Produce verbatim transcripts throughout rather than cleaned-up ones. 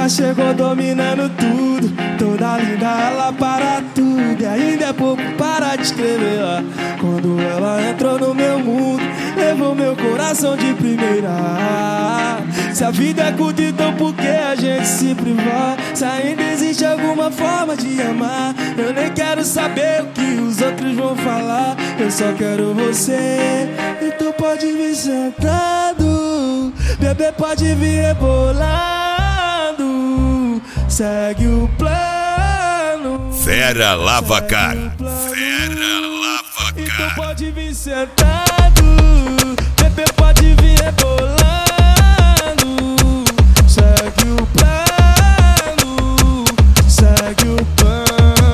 Já chegou dominando tudo, toda linda, ela para tudo. E ainda é pouco para descrever ela. Quando ela entrou no meu mundo, levou meu coração de primeira. Se a vida é curta, então por que a gente se privar? Se ainda existe alguma forma de amar, eu nem quero saber o que os outros vão falar. Eu só quero você, então pode vir sentado, bebê pode vir rebolando. Segue o plano. Fera Lavacar. Fera Lavacar. Então pode vir sentado, bebê pode vir rebolando. Segue o plano, segue o plano.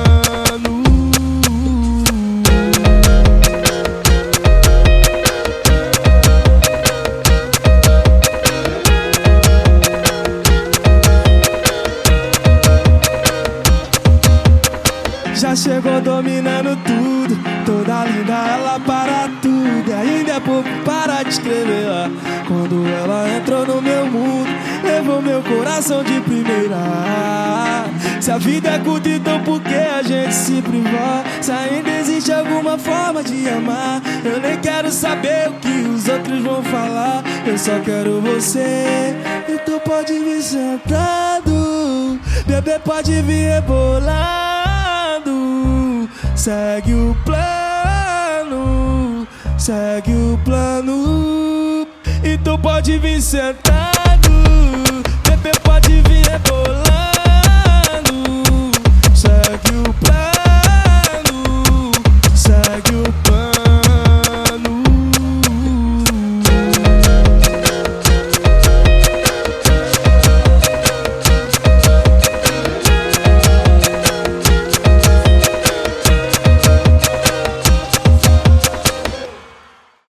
Já chegou dominando tudo, toda linda, ela para tudo. E ainda é pouco para descrever ela. Quando ela entrou no meu mundo, levou meu coração de primeira. Se a vida é curta, então por que a gente se privar? Se ainda existe alguma forma de amar, eu nem quero saber o que os outros vão falar. Eu só quero você, então pode vir sentado, bebê pode vir rebolando. Segue o plano, segue o plano. Então pode vir sentar.